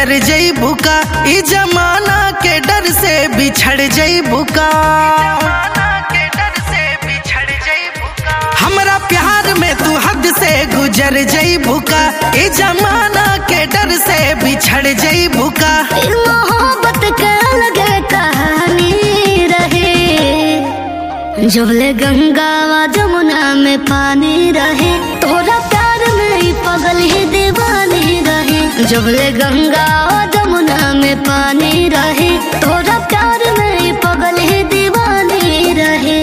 गुजर जइबू का, ई जमाना के डर से बिछड़ जइबू का। हमरा प्यार में तू हद से गुजर जइबू का, ई जमाना के डर से बिछड़ जइबू का। मोहब्बत के अलग कहानी रहे, जबले गंगा व जमुना में पानी रहे, तोरा प्यार में ही पगल ही दीवानी रहे। जबले गंगा व जमुना में पानी रहे, तोरा प्यार में ही पगल ही दीवानी रहे।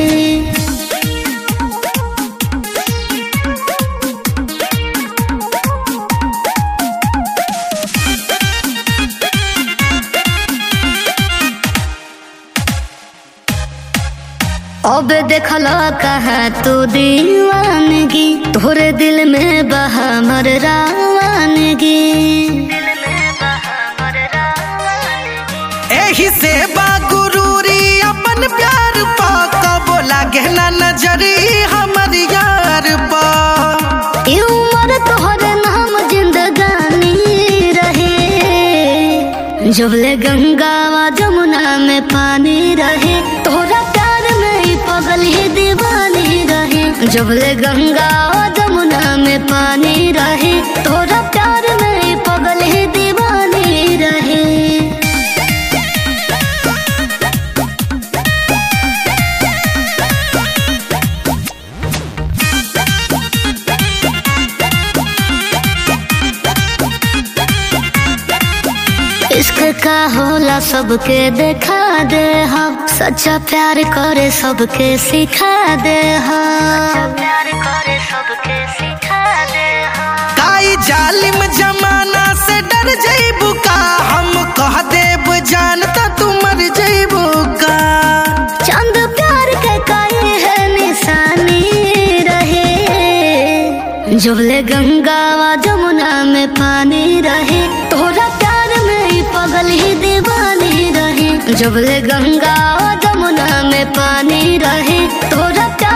अब देखला कहाँ तू दीवानगी, तोरे दिल में बहा मर रावानगी। एही से बागुरूरी अपन प्यार पा, कबो लागे ना नजरी हमर यार पा। ई उम्र तोहरे नाम जिंदगानी रहे, जबले गंगा व जमुना में पानी रहे, तोरा प्यार में ही पगल ही दीवानी रहे। जबले गंगा व जमुना में पानी रहे, तोरा प्यार में ही पगल ही दीवानी रहे। इश्क का होला सबके देखा दे हम, सच्चा प्यार करे सबके सिखा दे हम। काई जालिम जमाना से डर जइबू का, हम कह देब जानता तू मर जइबू का। चंद प्यार के काहे है निशानी रहे, जबले गंगा व जमुना में पानी रहे, तोरा प्यार में ही पगल ही दीवानी रहे। जबले गंगा व जमुना में पानी रहे, तोरा प्यार